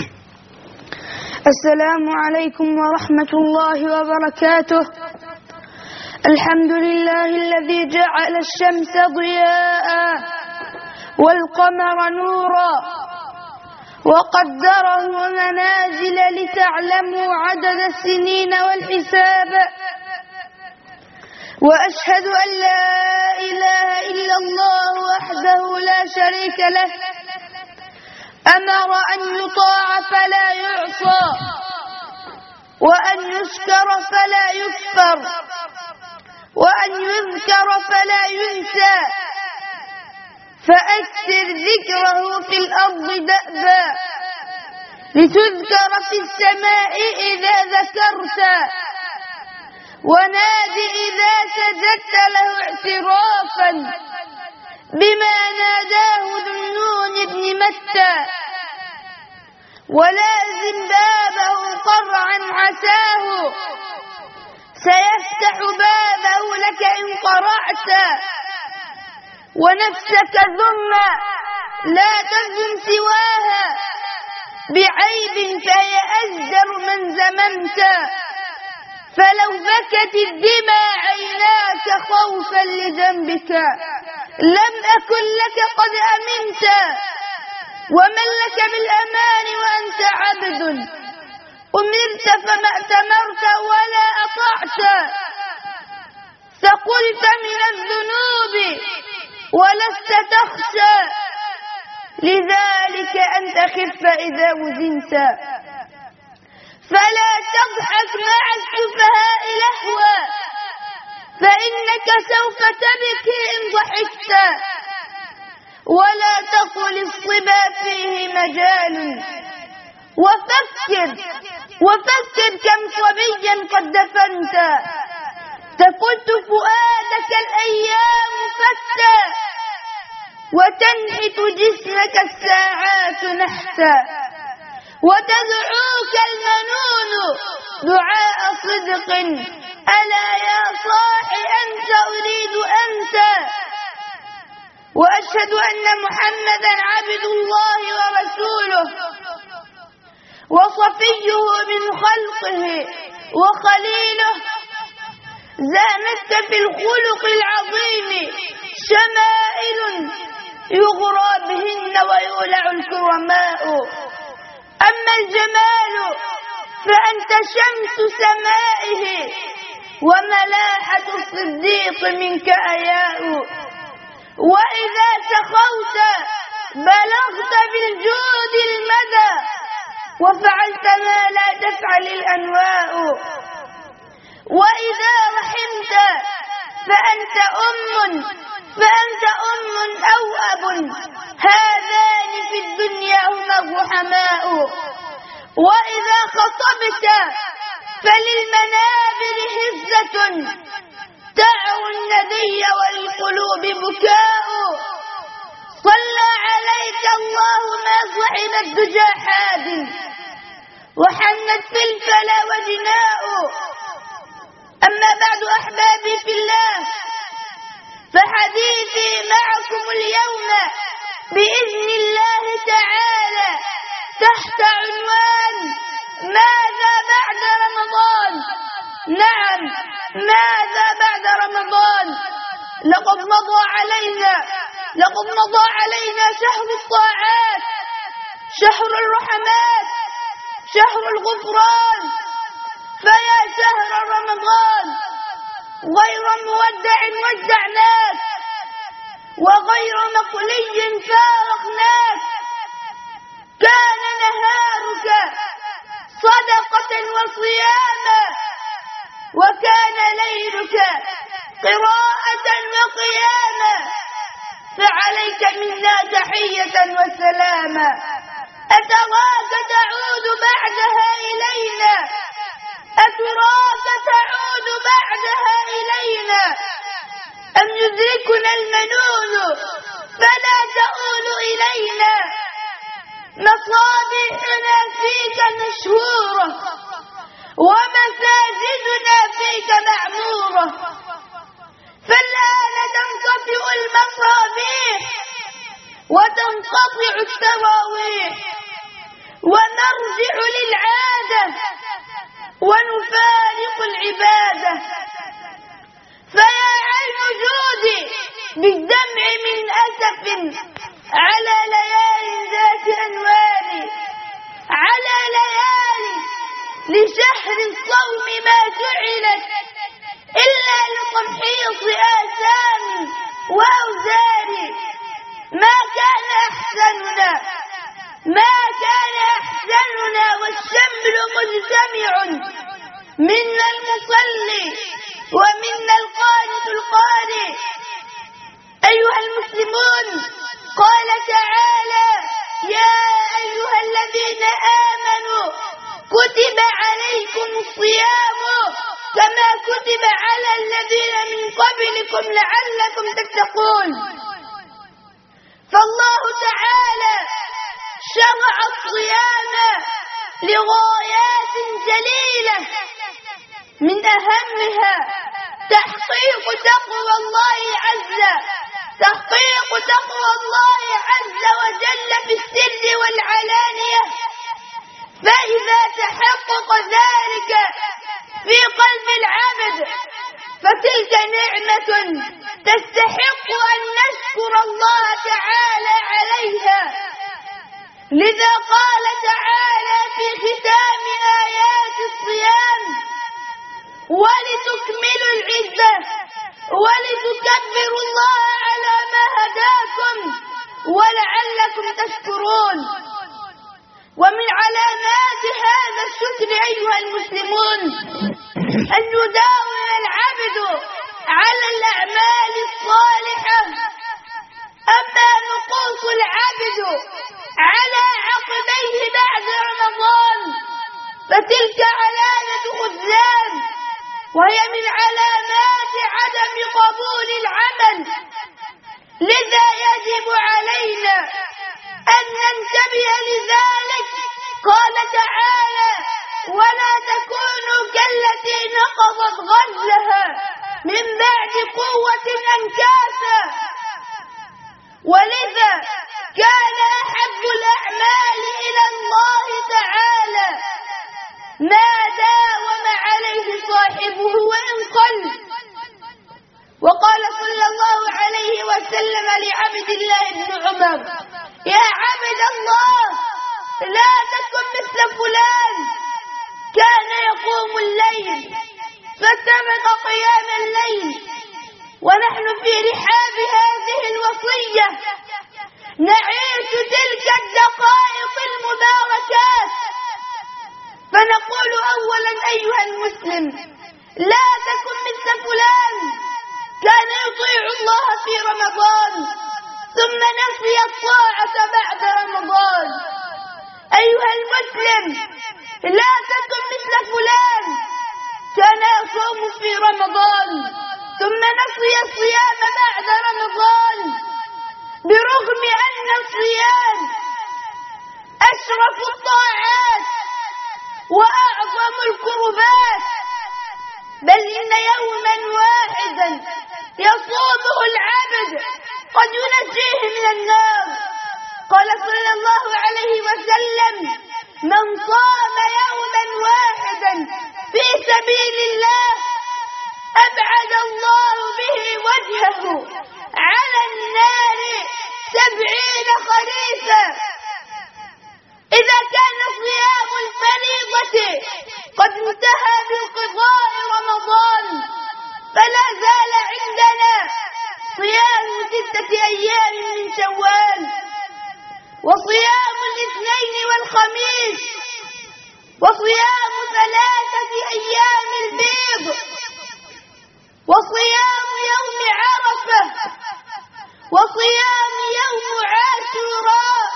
السلام عليكم ورحمة الله وبركاته. الحمد لله الذي جعل الشمس ضياء والقمر نورا وقدره منازل لتعلموا عدد السنين والحساب، وأشهد أن لا إله إلا الله وحده لا شريك له، أمر أن يطاع فلا يعصى، وأن يشكر فلا يكفر، وأن يذكر فلا ينسى، فأكثر ذكره في الأرض دأبا لتذكر في السماء إذا ذكرت، ونادي إذا سجدت له اعترافا بما ناداه ذو النون بن متى، ولازم بابه قرعا عساه سيفتح بابه لك إن قرعت، ونفسك ثم لا تزن سواها بعيب فهي أزدر من زممت، فلو بكت الدماء عيناك خوفا لذنبك لم أكن لك قد أمنت، ومن لك بالأمان وأنت عبد أمرت فما أتمرت ولا أطعت، ثقلت من الذنوب ولست تخشى لذلك أن تخف إذا وزنت، فلا تضحك مع السفهاء لهوا فإنك سوف تبكي إن ضحكت، ولا تقل الصبا فيه مجال وفكر كم صبيا قد دفنت، تفت فؤادك الأيام فتى وتنحت جسمك الساعات نحتا، وتدعوك المنون دعاء صدق ألا يا صاحي أنت أريد أنت، وأشهد أن محمدا عبد الله ورسوله وصفيه من خلقه وخليله، زانت في الخلق العظيم شمائل يغرى بهن ويولع الكرماء، أما الجمال فأنت شمس سمائه وملاحة الصديق منك أياء، وإذا سخوت بلغت بالجود المدى وفعلت ما لا تفعل الأنواء، وإذا رحمت فأنت أم أو أب، هذان في الدنيا هما الرحماء، وإذا خطبت فللمنابر هزة تعو الندي والقلوب بكاء، صلى عليك الله ما صحب الدجى حاد وحنت في الفلا وجناء. أما بعد أحبابي في الله، فحديثي معكم اليوم بإذن الله تعالى تحت عنوان ماذا بعد رمضان؟ نعم، ماذا بعد رمضان؟ لقد مضى علينا شهر الطاعات، شهر الرحمات، شهر الغفران، فيا شهر رمضان غير مودع ودعناك، وغير مقلي فارقناك، كان نهارك صدقة وصياما، وكان ليلك قراءة وقياما، فعليك منا تحية وسلاما. أتراك تعود بعدها إلينا، أتراك تعود بعدها إلينا، أم يدركنا المنون فلا تؤول إلينا؟ مصابيحنا فيك مشهورة ومساجدنا فيك معمورة، فالآن تنطفئ المصابيح وتنقطع التراويح ونرجع للعادة ونفارق العبادة. فيا عين جودي بالدمع من أسف على ليال ذات أنوار، على ليالي لشهر الصوم ما جعلت إلا لتمحيص آثام وأوزار. ما كان أحسننا والشمل مجتمع، منا المصلي ومنا القانت القارئ. أيها المسلمون، قال تعالى: يا أيها الذين آمنوا كتب عليكم الصيام كما كتب على الذين من قبلكم لعلكم تتقون. فالله تعالى شرع الصيام لغايات جليلة، من أهمها تحقيق تقوى الله عز وجل في السر والعلانية. فإذا تحقق ذلك في قلب العبد فتلك نعمة تستحق أن نشكر الله تعالى عليها. لذا قال تعالى في ختام آيات الصيام: ولتكملوا العدة ولتكبروا الله على ما هداكم ولعلكم تشكرون. ومن علامات هذا الشكر أيها المسلمون أن يداوم العبد على الأعمال الصالحة. أما نقوص العبد على عقبيه بعد رمضان فتلك علامة خذلان، وهي من علامات عدم قبول العمل. لذا يجب علينا أن ننتبه لذلك. قال تعالى: ولا تكونوا كالتي نقضت غزلها من بعد قوة أنكاثا. ولذا كان أحب الأعمال إلى الله تعالى ما داوم عليه صاحبه وإن قل. وقال صلى الله عليه وسلم لعبد الله بن عمر: يا عبد الله، لا تكن مثل فلان كان يقوم الليل فترك قيام الليل. ونحن في رحاب هذه الوصية نعيش تلك الدقائق المباركات. فنقول أولا أيها المسلم: لا تكن مثل فلان كان يطيع الله في رمضان ثم نسي الطاعة بعد رمضان. أيها المسلم، لا تكن مثل فلان كان يصوم في رمضان ثم نسي الصيام بعد رمضان، برغم أن الصيام أشرف الطاعات وأعظم القربات. بل إن يوما واحدا يصومه العبد قد ينجيه من النار. قال صلى الله عليه وسلم: من صام يوما واحدا في سبيل الله أبعد الله به وجهه على النار 70 خريفا. إذا كان صيام الفريضة قد انتهى بانقضاء رمضان، فلا زال عندنا صيام 6 أيام من شوال، وصيام الاثنين والخميس، وصيام 3 أيام البيض، وصيام يوم عرفة، وصيام يوم عاشوراء،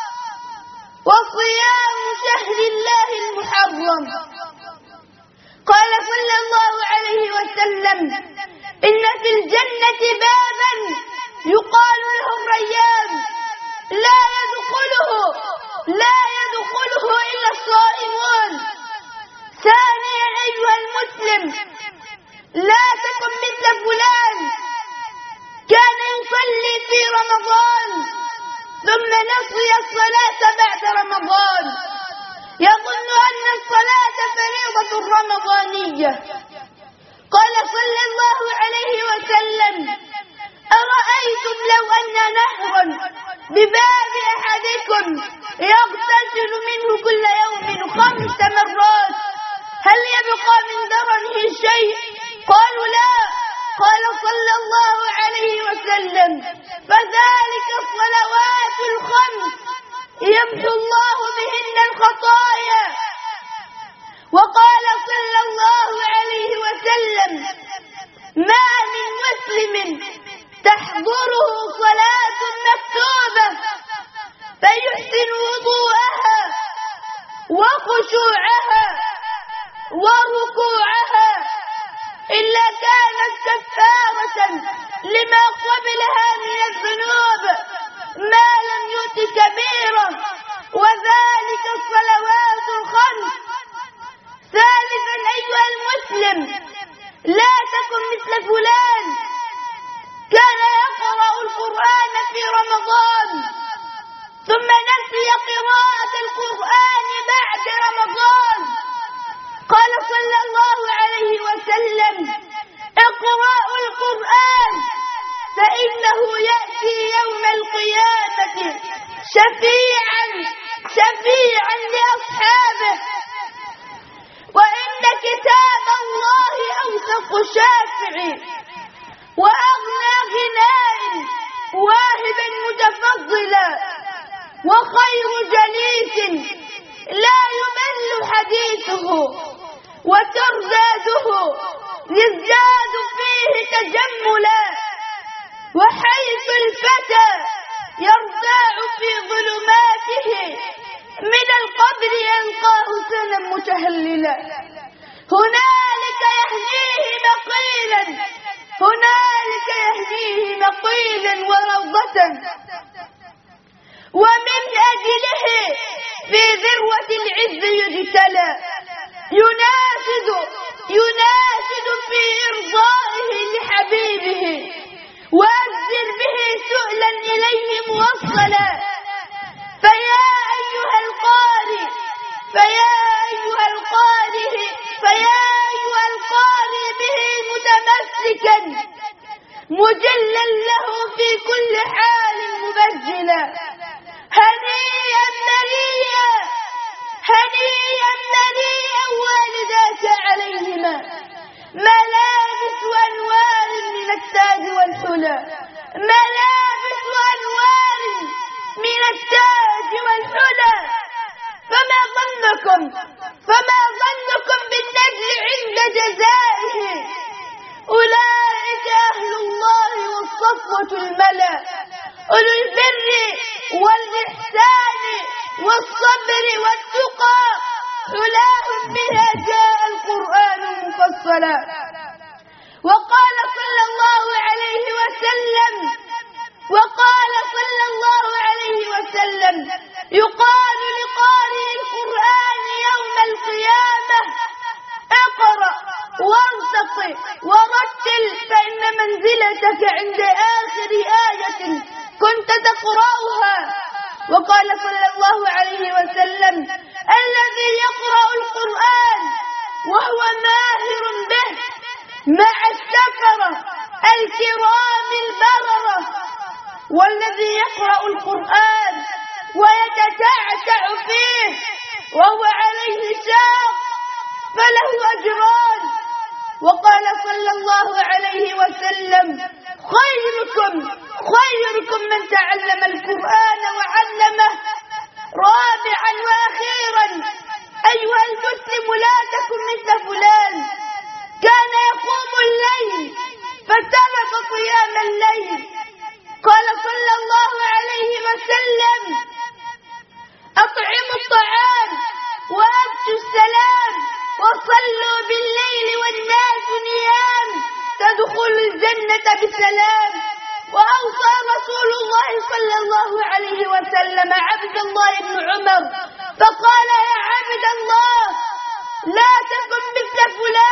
وصيام شهر الله المحرم. قال صلى الله عليه وسلم: إن في الجنة بابا يقال له الريان لا يدخله إلا الصائمون. ثاني أيها المسلم لا تكن مثل فلان كان يصلي في رمضان ثم نسي الصلاة بعد رمضان يظن أن الصلاة فريضة رمضانية. قال صلى الله عليه وسلم أرأيتم لو أن نهرا بباب أحدكم يغتسل منه كل يوم 5 مرات هل يبقى من درنه شيء؟ قالوا لا. قال صلى الله عليه وسلم فذلك الصلوات الخمس يمحو الله بهن الخطايا. وقال صلى الله عليه وسلم ما من مسلم تحضره صلاة مكتوبة فيحسن وضوءها وخشوعها وركوعها إلا كانت كفارة لما قبلها من الذنوب ما لم يؤت كبيرة وذلك الصلوات الخمس. ثالثا أيها المسلم لا تكن مثل فلان كان يقرأ القرآن في رمضان ثم نسي قراءة القرآن بعد رمضان. قال صلى الله عليه وسلم اقرأوا القرآن فإنه يأتي يوم القيامة شفيعا لأصحابه وإن كتاب الله أوثق شافع وأغنى غناء واهبا متفضلا وخير جليس لا يمل حديثه وترداده يزداد فيه تجملا وحيث الفتى يرتاع في ظلماته من القبر يلقاه سنا متهللا هنالك يهديه مقيلا وروضة ومن أجله في ذروة العز يجتلى يناشد في إرضائه لحبيبه وأبذر به سؤلا إليه موصلا فيا أيها القارئ به متمسكا مجلا له في كل حال مبجلا هنيئا مريئا والداك عليهما ملابس أنوار من التاج والحلى فما ظنكم بالنجل عند جزائه أولئك أهل الله والصفوة الملا أولو البر والإحسان والصبر والتقى حلاهم بها جاء القرآن مفصلا. وقال صلى الله عليه وسلم يقال لقارئ القرآن يوم القيامة اقرأ وارتق ورتل فإن منزلتك عند آخر آية كنت تقرأها. وقال صلى الله عليه وسلم الذي يقرأ القرآن وهو ماهر به مع السفرة الكرام البررة والذي يقرأ القرآن ويتتعتع فيه وهو عليه شاق فله أجران. وقال صلى الله عليه وسلم خيركم من تعلم القرآن وعلمه. رابعا وأخيرا أيها المسلم لا تكن مثل فلان كان يقوم الليل فترك قيام الليل. قال صلى الله عليه وسلم أطعموا الطعام وأفشوا السلام وصلوا بالليل والناس نيام تدخلوا الجنة بسلام. وأوصى رسول الله صلى الله عليه وسلم عبد الله بن عمر فقال يا عبد الله لا تكن مثل فلان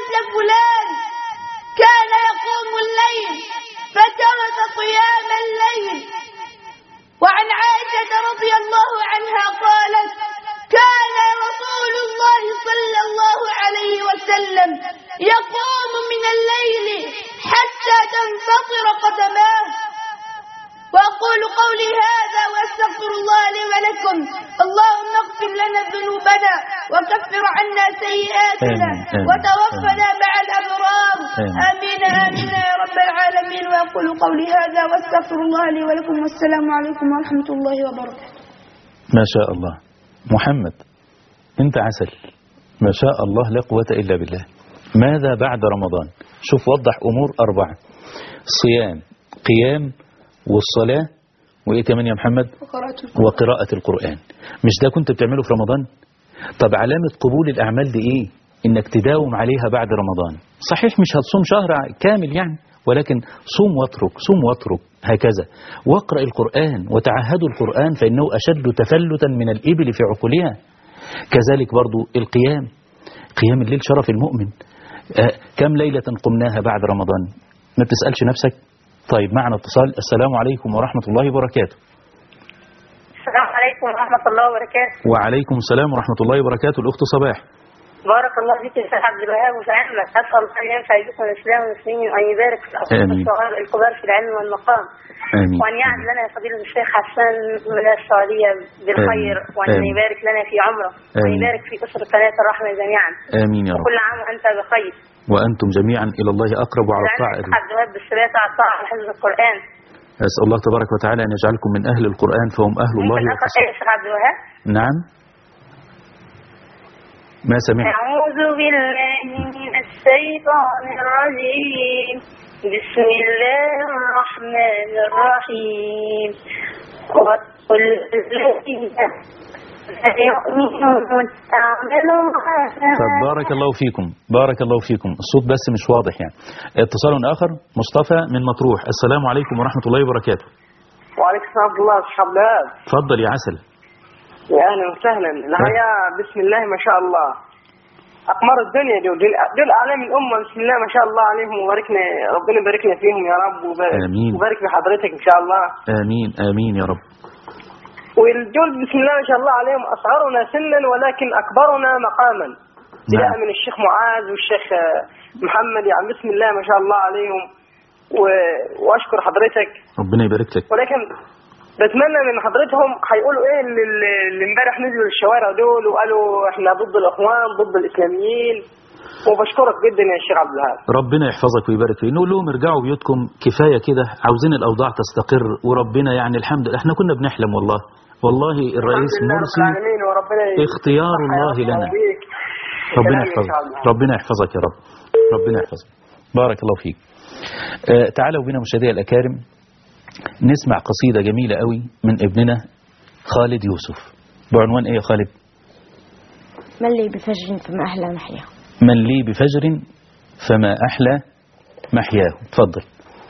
مثل فلان كان يقوم الليل فترك قيام الليل. وعن عائشة رضي الله عنها قالت: كان رسول الله صلى الله عليه وسلم يقوم من الليل حتى تنفطر قدماه. وأقول قولي هذا وأستغفر الله لي ولكم. اللهم اغفر لنا ذنوبنا وكفر عنا سيئاتنا وتوفنا مع الأبرار. آمين آمين يا رب العالمين. وأقول قولي هذا وأستغفر الله لي ولكم، والسلام عليكم ورحمة الله وبركاته. ما شاء الله محمد، انت عسل ما شاء الله، لا قوة إلا بالله. ماذا بعد رمضان؟ شوف وضح أمور 4: صيام، قيام، والصلاة، وإيه كمان يا محمد؟ وقراءة القرآن. مش ده كنت بتعمله في رمضان؟ طب علامة قبول الأعمال دي إيه؟ إنك تداوم عليها بعد رمضان. صحيح مش هتصوم شهر كامل يعني، ولكن صوم واترك، صوم واترك هكذا. واقرأ القرآن وتعهدوا القرآن فإنه أشد تفلتا من الإبل في عقولها. كذلك برضو القيام، قيام الليل شرف المؤمن. كم ليلة قمناها بعد رمضان؟ ما بتسألش نفسك؟ طيب معنا اتصال. السلام عليكم ورحمة الله وبركاته. السلام عليكم ورحمة الله وبركاته. وعليكم السلام ورحمة الله وبركاته. الأخت صباح. بارك الله فيك يا شيخ عبد الوهاب وسعادتك. أسأل الله أن ينفع بكم الإسلام والمسلمين وأن يبارك في الصغار الكبار في العلم والمقام. آمين. وأن يعد لنا فضيلة الشيخ حسان من السعودية بالخير، وأن يبارك لنا في عمره، وأن يبارك في أسرة قناة الرحمة جميعا. آمين يا رب. وكل عام وأنت بخير. وأنتم جميعا إلى الله أقرب على الطاعة. عبد الوهاب بالثبات على الطاعة وحفظ القرآن. أسأل الله تبارك وتعالى أن يجعلكم من أهل القرآن فهم أهل الله. يا شيخ عبد الوهاب. نعم. ما سمعت. أعوذ بالله من الشيطان الرجيم. بسم الله الرحمن الرحيم. وقل الذين يؤمنون أعملوا. بارك الله فيكم، بارك الله فيكم. الصوت بس مش واضح يعني. اتصال آخر. مصطفى من مطروح. السلام عليكم ورحمة الله وبركاته. وعليكم السلام ورحمة الله. شيخ عبد الوهاب. تفضل يا عسل. يا أهلا وسهلا. الحياة بسم الله ما شاء الله، أقمار الدنيا دول أعلام الأمة بسم الله ما شاء الله عليهم. وباركنا ربنا يباركنا فيهم يا رب. آمين. وبارك بحضرتك إن شاء الله. آمين آمين يا رب. والدول بسم الله ما شاء الله عليهم أصغرنا سنا ولكن أكبرنا مقاما. بداية من الشيخ معاذ والشيخ محمد، يعني بسم الله ما شاء الله عليهم. وأشكر حضرتك ربنا يبارك لك. ولكن بتمنى من حضرتهم هيقولوا ايه اللي امبارح نزلوا الشوارع دول وقالوا احنا ضد الاخوان ضد الاسلاميين. وبشكرك جدا يا شيخ عبد الوهاب. ربنا يحفظك ويبارك فيك. نقول لهم ارجعوا بيوتكم، كفايه كده، عاوزين الاوضاع تستقر. وربنا يعني الحمد لله احنا كنا بنحلم والله الرئيس مرسي اختيار الله لنا. ربنا يحفظك، ربنا يحفظك يا رب، ربنا يحفظك. بارك الله فيك. تعالوا بنا مشاهدينا الأكارم نسمع قصيدة جميلة قوي من ابننا خالد يوسف بعنوان ايه يا خالد؟ من لي بفجر فما أحلى محياه. من لي بفجر فما أحلى محياه. تفضل.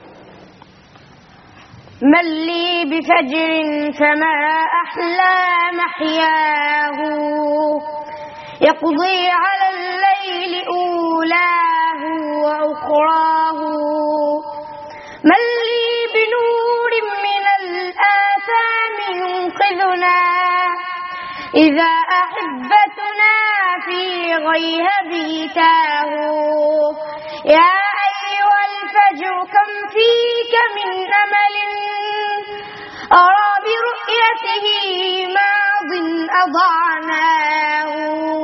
من لي بفجر فما أحلى محياه، يقضي على الليل أولاه وأخراه. من لي بنور من الآثام ينقذنا إذا أحبتنا في غيهبه تاهوا. يا أيها الفجر كم فيك من أمل أرى برؤيته ماض أضعناه.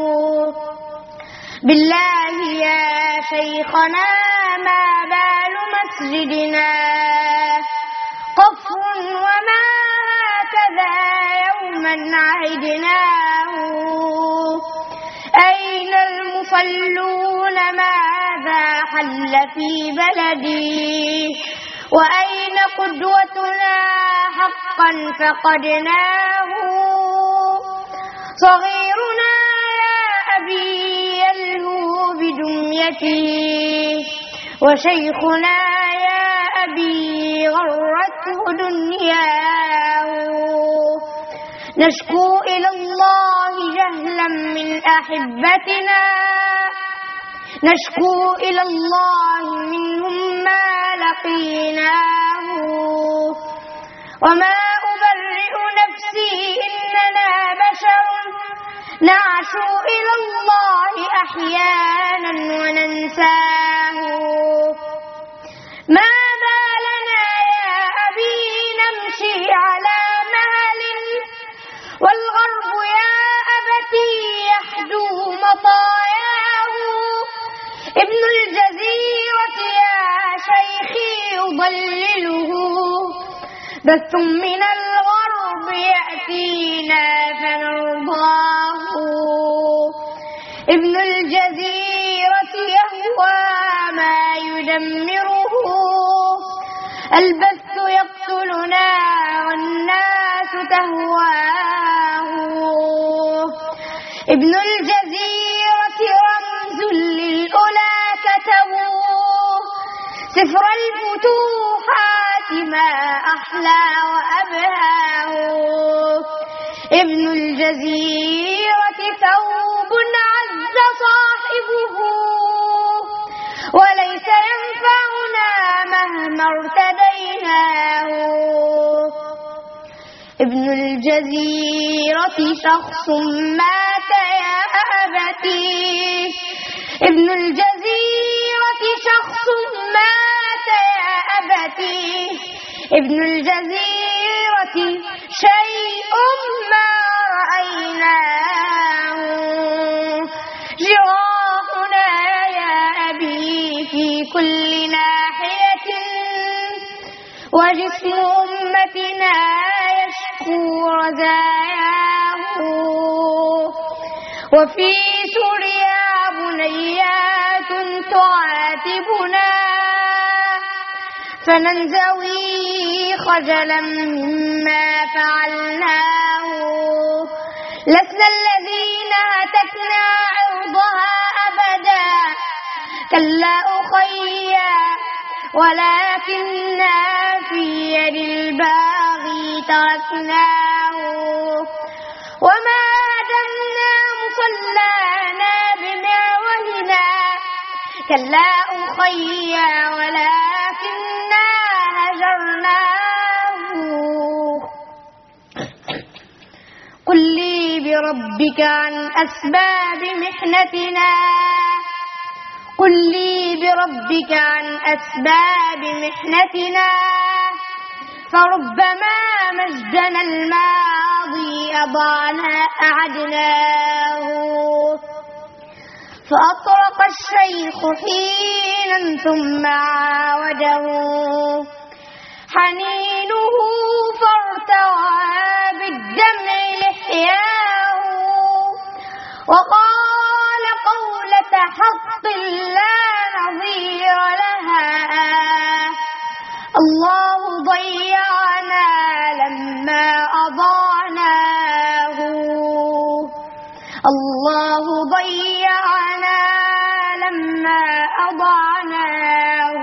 بالله يا شيخنا ما بال مسجدنا قفر وما هكذا يوما عهدناه. أين المصلون ماذا حل في بلدي وأين قدوتنا حقا فقدناه. صغيرنا يا أبي يلهو بدميته وشيخنا يا أبي غرته دنياه. نشكو إلى الله جهلا من أحبتنا نشكو إلى الله منهم ما لقيناه وما أبرئ نفسي إننا بشر نعشو إلى الله أحيانا وننساه ما بالنا يا أبي نمشي على مهل والغرب يا أبتي يحدو مطاياه ابن الجزيرة يا شيخي يضلله بث من الغرب يأتينا فنرضاه ابن الجزيرة يهوى ما يدمره البث يقتلنا والناس تهواه ابن الجزيرة رمز للأولى كتبوه سفر الفتوحات ما أحلى وأبهاه ابن الجزيرة ثوب عز صاحبه وليس ينفعنا مهما ارتديناه ابن الجزيرة شخص مات يا أبتي ابن الجزيرة شخص مات يا أبتي ابن الجزيرة شيء ما رأيناه جراحنا يا أبي في كل ناحية وجسم أمتنا يشكو رزاياه وفي سوريا بنيات تعاتبنا فننزوي خجلا مما فعلناه لسنا الذين هتكنا عرضها أبدا كلا أخيا ولكننا في يد الباغي تركناه وما هدمنا مصلانا بمعولنا كلا أخيا ولكننا هجرناه قل لي بربك عن أسباب محنتنا قل لي بربك عن أسباب محنتنا فربما مجدنا الماضي أعدناه فأطرق الشيخ حينا ثم عاوده حنينه فارتوى بالدمع لحياه وقال قولة حق لا نظير لها الله ضيعنا لما أضعناه الله ضيعنا لما أضعناه.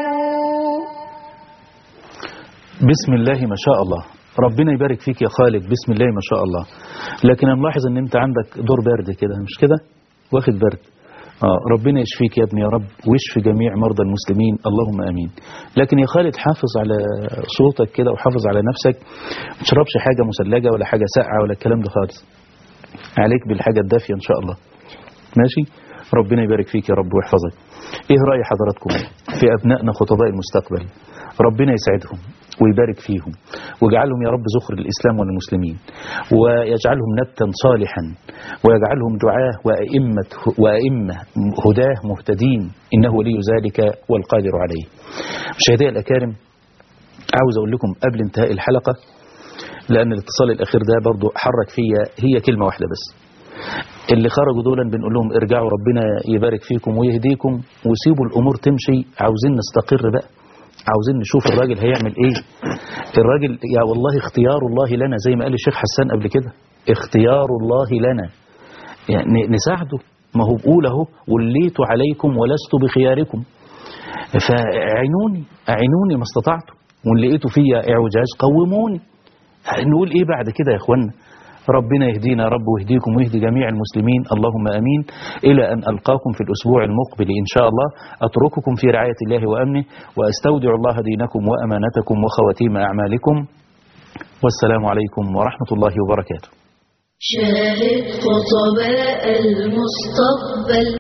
بسم الله ما شاء الله، ربنا يبارك فيك يا خالد، بسم الله ما شاء الله. لكن انا ملاحظ ان انت عندك دور برد كده، مش كده؟ واخد برد. ربنا يشفيك يا ابني يا رب، ويشفي جميع مرضى المسلمين، اللهم امين. لكن يا خالد حافظ على صوتك كده وحافظ على نفسك، ما تشربش حاجه مثلجه ولا حاجه ساقعه ولا الكلام ده خالص. عليك بالحاجه الدافيه ان شاء الله. ماشي؟ ربنا يبارك فيك يا رب ويحفظك. ايه رأي حضراتكم في ابنائنا خطباء المستقبل؟ ربنا يسعدهم ويبارك فيهم ويجعلهم يا رب زخر الإسلام والمسلمين، ويجعلهم نبتا صالحا، ويجعلهم دعاة وأئمة هداه مهتدين، إنه ولي ذلك والقادر عليه. مشاهدي الأكارم، عاوز أقول لكم قبل انتهاء الحلقة، لأن الاتصال الأخير ده برضو حرك فيا، هي كلمة واحدة بس. اللي خرجوا دولا بنقول لهم ارجعوا، ربنا يبارك فيكم ويهديكم، وسيبوا الأمور تمشي. عاوزين نستقر بقى، عاوزين نشوف الراجل هيعمل ايه. الراجل يا والله اختيار الله لنا، زي ما قال الشيخ حسان قبل كده، اختيار الله لنا، يعني نساعده. ما هو بقول اهو وليت عليكم ولست بخياركم، فاعينوني ما استطعتم، وان لقيتوا فيا اعوجاج قوموني. نقول ايه بعد كده يا اخوانا؟ ربنا يهدينا يا رب ويهديكم ويهدي جميع المسلمين، اللهم امين. الى ان القاكم في الاسبوع المقبل ان شاء الله، اترككم في رعاية الله وامنه، واستودع الله دينكم وامانتكم وخواتيم اعمالكم، والسلام عليكم ورحمة الله وبركاته. شاهد خطباء المستقبل.